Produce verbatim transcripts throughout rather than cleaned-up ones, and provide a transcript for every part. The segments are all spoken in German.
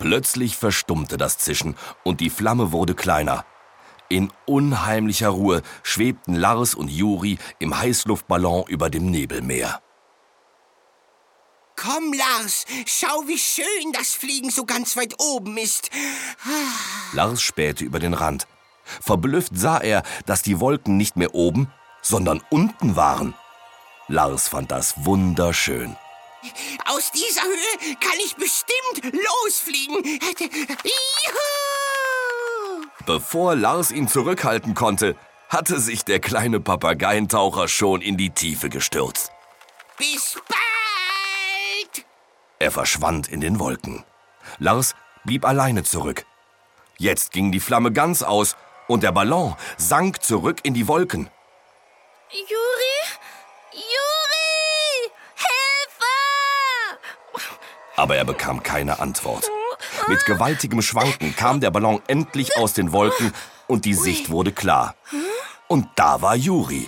Plötzlich verstummte das Zischen und die Flamme wurde kleiner. In unheimlicher Ruhe schwebten Lars und Juri im Heißluftballon über dem Nebelmeer. Komm, Lars, schau, wie schön das Fliegen so ganz weit oben ist. Lars spähte über den Rand. Verblüfft sah er, dass die Wolken nicht mehr oben, sondern unten waren. Lars fand das wunderschön. Aus dieser Höhe kann ich bestimmt losfliegen. Juhu! Bevor Lars ihn zurückhalten konnte, hatte sich der kleine Papageientaucher schon in die Tiefe gestürzt. Bis bald! Er verschwand in den Wolken. Lars blieb alleine zurück. Jetzt ging die Flamme ganz aus und der Ballon sank zurück in die Wolken. Juri? Juri! Hilfe! Aber er bekam keine Antwort. Mit gewaltigem Schwanken kam der Ballon endlich aus den Wolken und die Sicht wurde klar. Und da war Juri.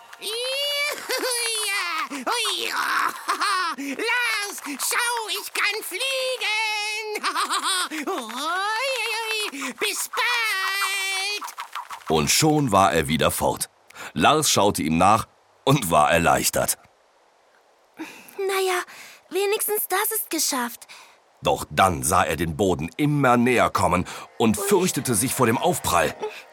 Lars, schau, ich kann fliegen! Bis bald! Und schon war er wieder fort. Lars schaute ihm nach und war erleichtert. Naja, wenigstens das ist geschafft. Doch dann sah er den Boden immer näher kommen und fürchtete sich vor dem Aufprall.